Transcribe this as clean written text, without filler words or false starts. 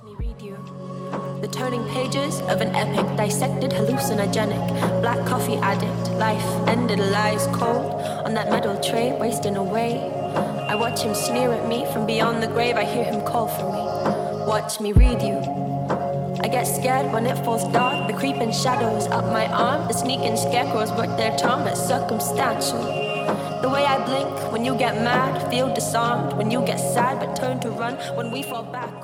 Watch me read you. The turning pages of an epic, dissected, hallucinogenic, black coffee addict, life ended, lies cold on that metal tray, wasting away. I watch him sneer at me from beyond the grave, I hear him call for me. Watch me read you. I get scared when it falls dark, the creeping shadows up my arm, the sneaking scarecrows work their charm, it's circumstantial. The way I blink when you get mad, feel disarmed when you get sad, but turn to run when we fall back.